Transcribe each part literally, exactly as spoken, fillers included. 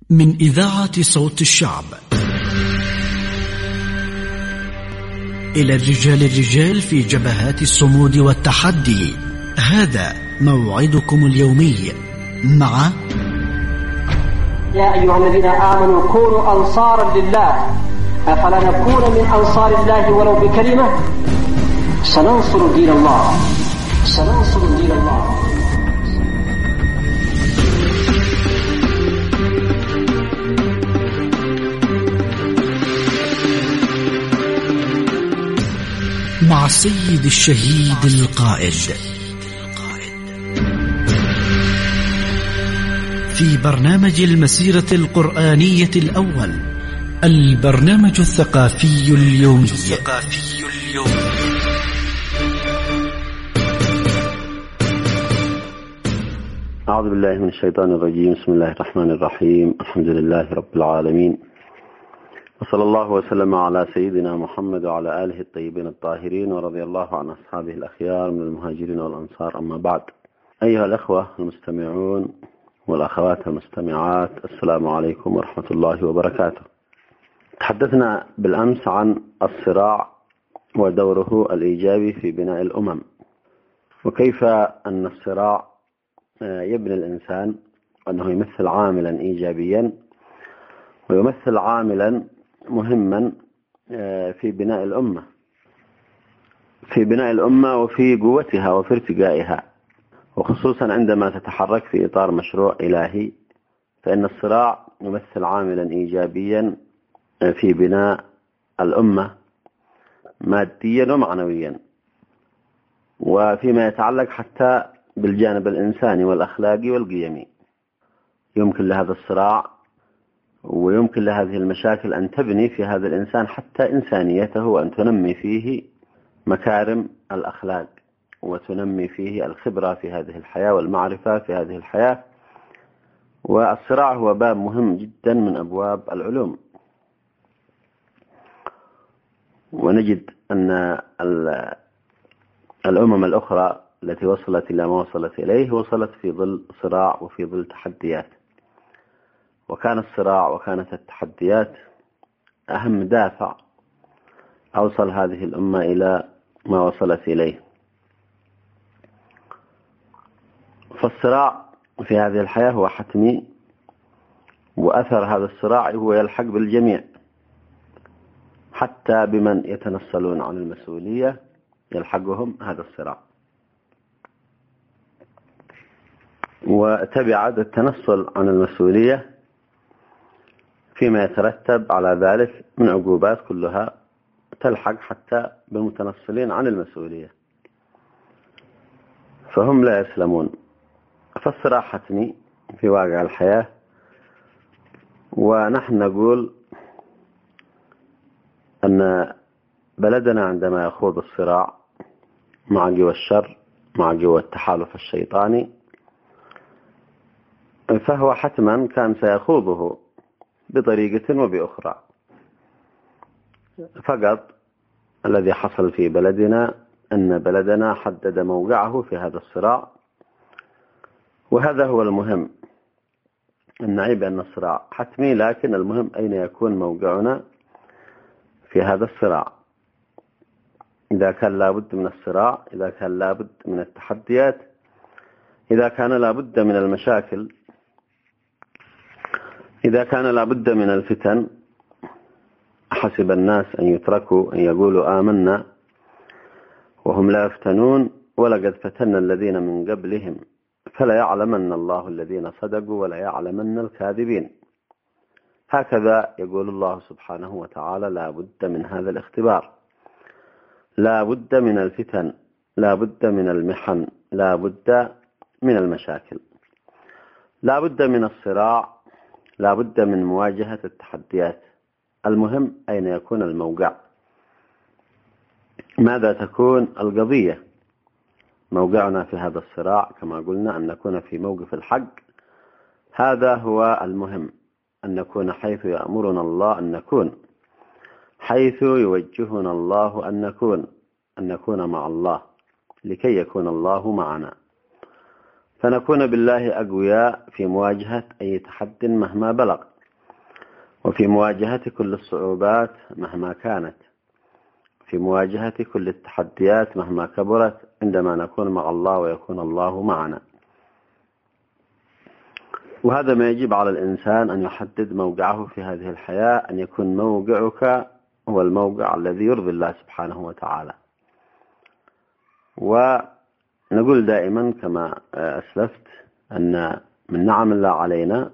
من إذاعة صوت الشعب إلى الرجال الرجال في جبهات الصمود والتحدي. هذا موعدكم اليومي مع يا أيها الذين آمنوا كونوا أنصارا لله أفلا نكون من أنصار الله ولو بكلمة. سننصر دين الله سننصر دين الله. مع السيد الشهيد القائد في برنامج المسيرة القرآنية الأول، البرنامج الثقافي اليومي. أعوذ بالله من الشيطان الرجيم. بسم الله الرحمن الرحيم. الحمد لله رب العالمين، وصلى الله وسلم على سيدنا محمد وعلى آله الطيبين الطاهرين، ورضي الله عن أصحابه الأخيار من المهاجرين والأنصار. أما بعد، أيها الأخوة المستمعون والأخوات المستمعات، السلام عليكم ورحمة الله وبركاته. تحدثنا بالأمس عن الصراع ودوره الإيجابي في بناء الأمم، وكيف أن الصراع يبني الإنسان، أنه يمثل عاملا إيجابيا ويمثل عاملا مهما في بناء الأمة في بناء الأمة وفي قوتها وفي ارتقائها، وخصوصا عندما تتحرك في إطار مشروع إلهي، فإن الصراع يمثل عاملا إيجابيا في بناء الأمة ماديا ومعنويا، وفيما يتعلق حتى بالجانب الإنساني والأخلاقي والقيمي. يمكن لهذا الصراع ويمكن لهذه المشاكل أن تبني في هذا الإنسان حتى إنسانيته، وأن تنمي فيه مكارم الأخلاق، وتنمي فيه الخبرة في هذه الحياة والمعرفة في هذه الحياة. والصراع هو باب مهم جدا من أبواب العلوم، ونجد أن الأمم الأخرى التي وصلت إلى ما وصلت إليه وصلت في ظل صراع وفي ظل تحديات، وكان الصراع وكانت التحديات أهم دافع أوصل هذه الأمة إلى ما وصلت إليه. فالصراع في هذه الحياة هو حتمي، وأثر هذا الصراع هو يلحق بالجميع، حتى بمن يتنصلون عن المسؤولية يلحقهم هذا الصراع. وتبعد التنصل عن المسؤولية فيما يترتب على ذلك من عقوبات كلها تلحق حتى بالمتنصلين عن المسؤولية، فهم لا يسلمون. فالصراع حتمي في واقع الحياة، ونحن نقول أن بلدنا عندما يخوض الصراع مع قوى الشر، مع قوى التحالف الشيطاني، فهو حتما كان سيخوضه بطريقة وبأخرى. فقط الذي حصل في بلدنا أن بلدنا حدد موقعه في هذا الصراع، وهذا هو المهم. النعيب أن الصراع حتمي، لكن المهم أين يكون موقعنا في هذا الصراع. إذا كان لابد من الصراع، إذا كان لابد من التحديات، إذا كان لابد من المشاكل، إذا كان لابد من الفتن، حسب الناس أن يتركوا أن يقولوا آمنا وهم لا يفتنون، ولقد فتنا الذين من قبلهم فلا يعلمن الله الذين صدقوا ولا يعلمن الكاذبين. هكذا يقول الله سبحانه وتعالى: لا بد من هذا الاختبار، لا بد من الفتن، لا بد من المحن، لا بد من المشاكل، لا بد من الصراع، لا بد من مواجهة التحديات. المهم أين يكون الموقع، ماذا تكون القضية. موقعنا في هذا الصراع كما قلنا أن نكون في موقف الحق، هذا هو المهم، أن نكون حيث يأمرنا الله أن نكون، حيث يوجهنا الله أن نكون، أن نكون مع الله لكي يكون الله معنا، فنكون بالله أقوياء في مواجهة أي تحد مهما بلغ. وفي مواجهة كل الصعوبات مهما كانت، في مواجهة كل التحديات مهما كبرت، عندما نكون مع الله ويكون الله معنا. وهذا ما يجب على الإنسان أن يحدد موقعه في هذه الحياة، أن يكون موقعك هو الموقع الذي يرضي الله سبحانه وتعالى. ونقول دائما كما أسلفت أن من نعم الله علينا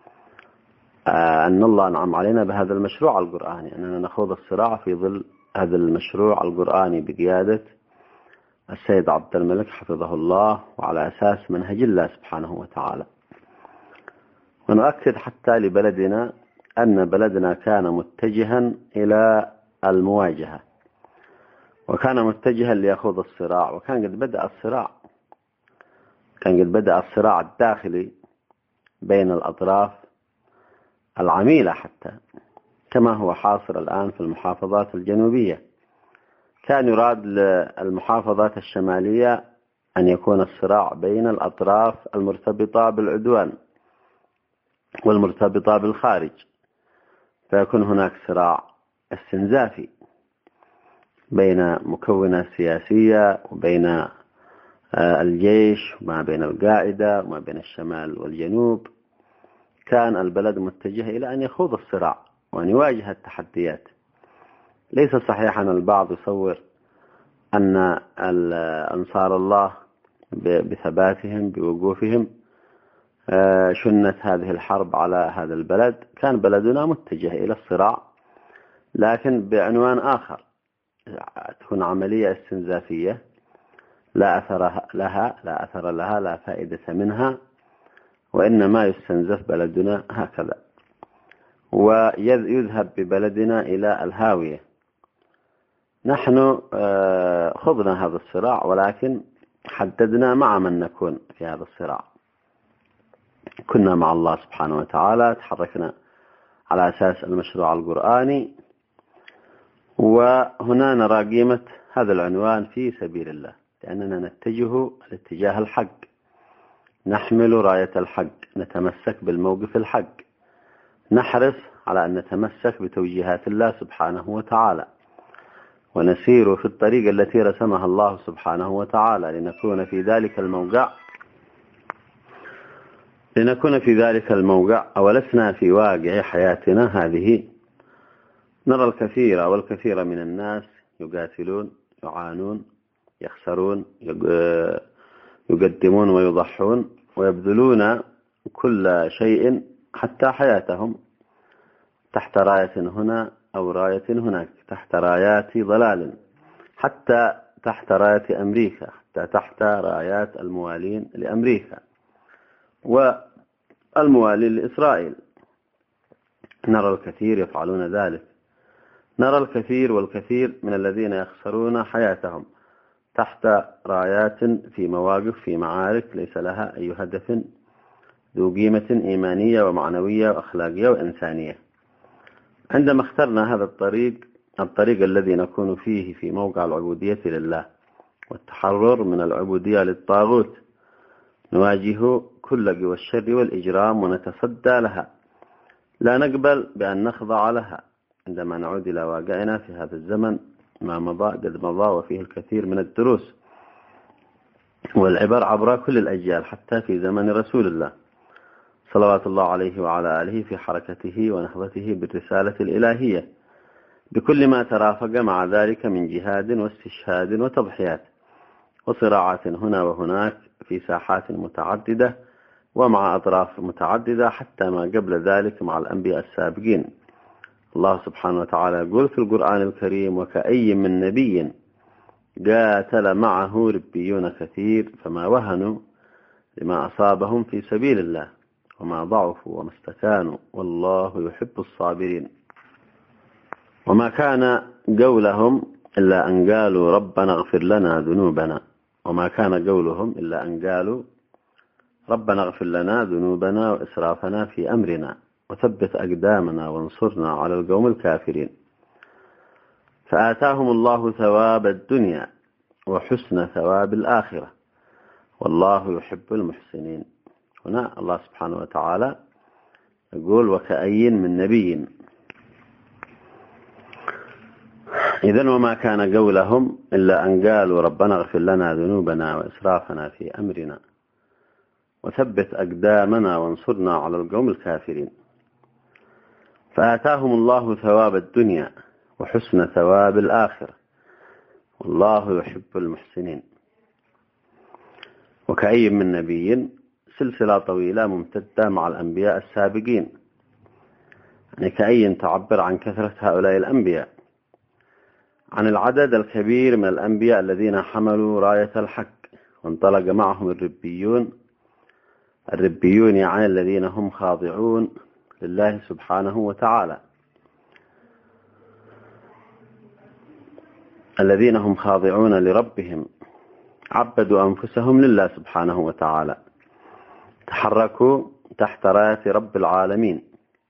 أن الله نعم علينا بهذا المشروع القرآني، أننا نخوض الصراع في ظل هذا المشروع القرآني بقيادة السيد عبد الملك حفظه الله، وعلى أساس منهج الله سبحانه وتعالى. ونؤكد حتى لبلدنا أن بلدنا كان متجها إلى المواجهة، وكان متجها ليخوض الصراع، وكان قد بدأ الصراع كان قد بدأ الصراع الداخلي بين الأطراف العميلة حتى، كما هو حاصل الآن في المحافظات الجنوبية. كان يراد للمحافظات الشمالية أن يكون الصراع بين الأطراف المرتبطة بالعدوان والمرتبطة بالخارج، فيكون هناك صراع استنزافي بين مكونات سياسية وبين الجيش وما بين القاعدة وما بين الشمال والجنوب. كان البلد متجه إلى أن يخوض الصراع وأن يواجه التحديات. ليس صحيحا البعض يصور أن أنصار الله بثباتهم بوقوفهم شنت هذه الحرب على هذا البلد. كان بلدنا متجه إلى الصراع، لكن بعنوان آخر، تكون عملية استنزافية لا أثر لها لا أثر لها لا فائدة منها، وإنما يستنزف بلدنا هكذا، ويذهب ببلدنا إلى الهاوية. نحن خضنا هذا الصراع، ولكن حددنا مع من نكون في هذا الصراع. كنا مع الله سبحانه وتعالى، تحركنا على أساس المشروع القرآني، وهنا نرى قيمة هذا العنوان في سبيل الله، لأننا نتجه الاتجاه الحق، نحمل راية الحق، نتمسك بالموقف الحق، نحرص على أن نتمسك بتوجيهات الله سبحانه وتعالى، ونسير في الطريق التي رسمها الله سبحانه وتعالى، لنكون في ذلك الموقع لنكون في ذلك الموقع ولسنا في واقع حياتنا هذه. نرى الكثير والكثير من الناس يقاتلون، يعانون، يخسرون، يقدمون ويضحون ويبذلون كل شيء حتى حياتهم تحت راية هنا أو راية هناك، تحت رايات ضلال، حتى تحت راية أمريكا، حتى تحت رايات الموالين لأمريكا والموالين لإسرائيل. نرى الكثير يفعلون ذلك. نرى الكثير والكثير من الذين يخسرون حياتهم تحت رايات في مواقف في معارك ليس لها أي هدف ذو قيمة إيمانية ومعنوية وأخلاقية وإنسانية. عندما اخترنا هذا الطريق، الطريق الذي نكون فيه في موقع العبودية لله والتحرر من العبودية للطاغوت، نواجه كل قوى الشر والإجرام ونتصدى لها، لا نقبل بأن نخضع لها. عندما نعود إلى واقعنا في هذا الزمن ما مضى قد مضى، وفيه الكثير من الدروس والعبر عبر كل الأجيال، حتى في زمن رسول الله صلوات الله عليه وعلى آله في حركته ونهضته بالرسالة الإلهية بكل ما ترافق مع ذلك من جهاد واستشهاد وتضحيات وصراعات هنا وهناك في ساحات متعددة ومع أطراف متعددة، حتى ما قبل ذلك مع الأنبياء السابقين. الله سبحانه وتعالى يقول في القرآن الكريم: وكأي من نبي قاتل معه ربيون كثير فما وهنوا لما أصابهم في سبيل الله وما ضعفوا وما استكانوا والله يحب الصابرين. وما كان قولهم إلا أن قالوا ربنا اغفر لنا ذنوبنا وما كان قولهم إلا أن قالوا ربنا اغفر لنا ذنوبنا وإسرافنا في أمرنا وثبت أقدامنا وانصرنا على القوم الكافرين. فآتاهم الله ثواب الدنيا وحسن ثواب الآخرة والله يحب المحسنين. هنا الله سبحانه وتعالى يقول: وكأي من نبي، إذن وما كان قولهم إلا أن قالوا ربنا اغفر لنا ذنوبنا وإسرافنا في أمرنا وثبت أقدامنا وانصرنا على القوم الكافرين. فآتاهم الله ثواب الدنيا وحسن ثواب الآخرة والله يحب المحسنين. وكأي من نبي سلسلة طويلة ممتدة مع الأنبياء السابقين، يعني كأي تعبر عن كثرة هؤلاء الأنبياء، عن العدد الكبير من الأنبياء الذين حملوا راية الحق وانطلق معهم الربيون. الربيون يعني الذين هم خاضعون لله سبحانه وتعالى، الذين هم خاضعون لربهم، عبدوا أنفسهم لله سبحانه وتعالى، تحركوا تحت راية رب العالمين.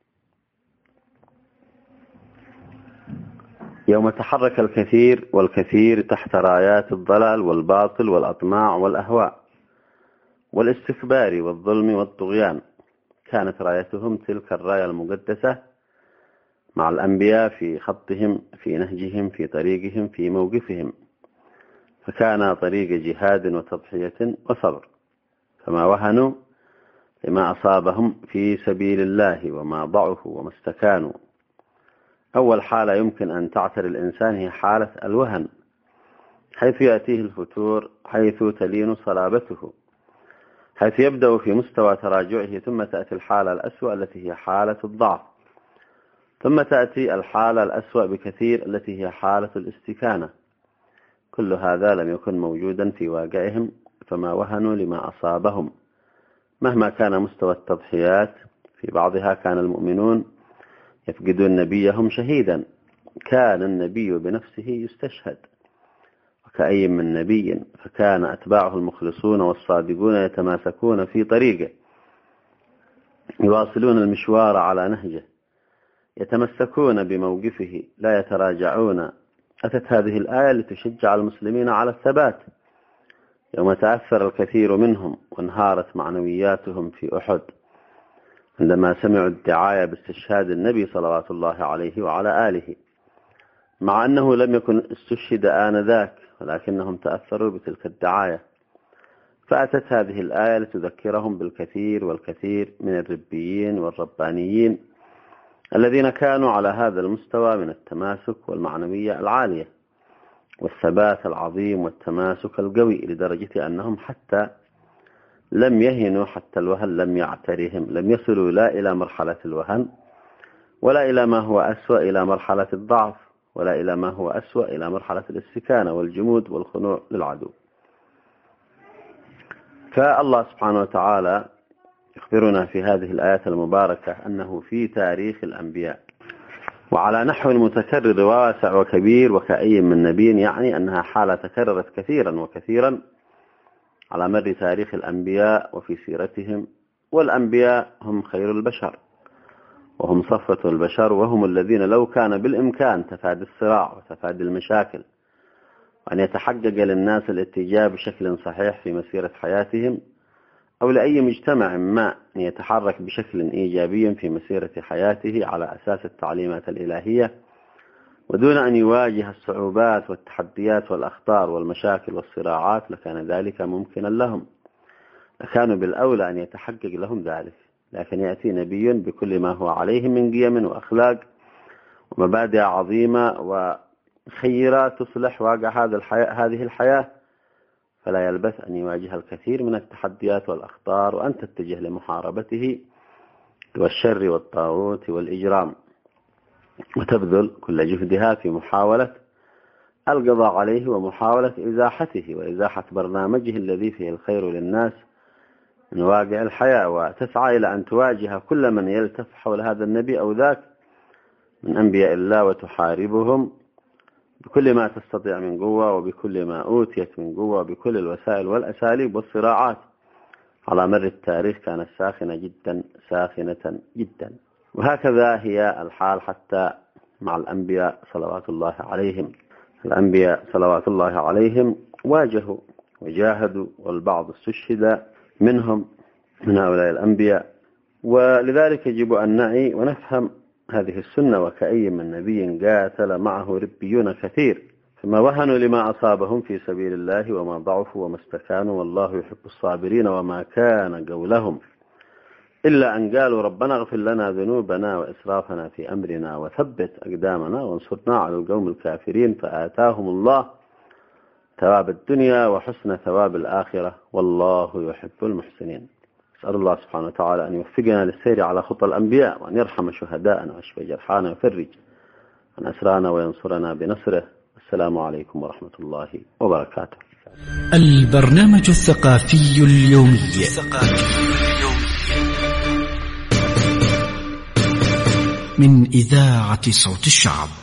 يوم تحرك الكثير والكثير تحت رايات الضلال والباطل والأطماع والأهواء والاستكبار والظلم والطغيان، كانت رايتهم تلك الراية المقدسة مع الأنبياء في خطهم، في نهجهم، في طريقهم، في موقفهم، فكان طريق جهاد وتضحية وصبر، فما وهنوا لما أصابهم في سبيل الله وما ضعفوا وما استكانوا. أول حالة يمكن أن تعتري الإنسان هي حالة الوهن، حيث يأتيه الفتور، حيث تلين صلابته، حيث يبدأ في مستوى تراجعه، ثم تأتي الحالة الأسوأ التي هي حالة الضعف، ثم تأتي الحالة الأسوأ بكثير التي هي حالة الاستكانة. كل هذا لم يكن موجودا في واقعهم، فما وهنوا لما أصابهم مهما كان مستوى التضحيات. في بعضها كان المؤمنون يفقدون نبيهم شهيدا، كان النبي بنفسه يستشهد، وكأي من نبي فكان أتباعه المخلصون والصادقون يتماسكون في طريقه، يواصلون المشوار على نهجه، يتمسكون بموقفه، لا يتراجعون. أتت هذه الآية لتشجع المسلمين على الثبات يوم تأثر الكثير منهم وانهارت معنوياتهم في أحد عندما سمعوا الدعاية باستشهاد النبي صلوات الله عليه وعلى آله، مع أنه لم يكن استشهد آنذاك، ولكنهم تأثروا بتلك الدعاية. فأتت هذه الآية لتذكرهم بالكثير والكثير من الربيين والربانيين الذين كانوا على هذا المستوى من التماسك والمعنوية العالية والثبات العظيم والتماسك القوي، لدرجة أنهم حتى لم يهنوا، حتى الوهن لم يعترهم، لم يصلوا لا إلى مرحلة الوهن ولا إلى ما هو أسوأ إلى مرحلة الضعف، ولا إلى ما هو أسوأ إلى مرحلة الاستكانة والجمود والخنوع للعدو. فالله سبحانه وتعالى يخبرنا في هذه الآيات المباركة أنه في تاريخ الأنبياء وعلى نحو متكرر واسع وكبير وكأي من نبي، يعني أنها حالة تكررت كثيرا وكثيرا على مر تاريخ الأنبياء وفي سيرتهم. والأنبياء هم خير البشر وهم صفة البشر، وهم الذين لو كان بالإمكان تفادي الصراع وتفادي المشاكل، وأن يتحقق للناس الاتجاه بشكل صحيح في مسيرة حياتهم، أو لأي مجتمع ما أن يتحرك بشكل إيجابي في مسيرة حياته على أساس التعليمات الإلهية، ودون أن يواجه الصعوبات والتحديات والأخطار والمشاكل والصراعات، لكان ذلك ممكنا لهم، لكانوا بالأولى أن يتحقق لهم ذلك. لكن يأتي نبي بكل ما هو عليه من قيم وأخلاق ومبادئ عظيمة وخيرة تصلح واقع هذا الحياة هذه الحياة، فلا يلبث أن يواجه الكثير من التحديات والأخطار، وأن تتجه لمحاربته والشر والطاغوت والإجرام، وتبذل كل جهدها في محاولة القضاء عليه ومحاولة إزاحته وإزاحة برنامجه الذي فيه الخير للناس من واقع الحياة، وتسعى إلى أن تواجه كل من يلتف حول هذا النبي أو ذاك من أنبياء الله، وتحاربهم بكل ما تستطيع من قوة وبكل ما أوتيت من قوة وبكل الوسائل والأساليب والصراعات. على مر التاريخ كانت ساخنة جدا ساخنة جدا، وهكذا هي الحال حتى مع الأنبياء صلوات الله عليهم. الأنبياء صلوات الله عليهم واجهوا وجاهدوا، والبعض استشهد منهم من هؤلاء الأنبياء، ولذلك يجب أن نعي ونفهم هذه السنة، وكأي من نبي قاتل معه ربيون كثير فما وهنوا لما أصابهم في سبيل الله وما ضعفوا وما استكانوا والله يحب الصابرين وما كان قولهم إلا أن قالوا ربنا اغفر لنا ذنوبنا وإسرافنا في أمرنا وثبت أقدامنا وانصرنا على القوم الكافرين فآتاهم الله ثواب الدنيا وحسن ثواب الآخرة والله يحب المحسنين. أسأل الله سبحانه وتعالى أن يوفقنا للسير على خطى الأنبياء وأن يرحم شهداءنا ويشفي جرحانا ويفرج عن أسرانا وينصرنا بنصره. السلام عليكم ورحمة الله وبركاته. البرنامج الثقافي اليومي من إذاعة صوت الشعب.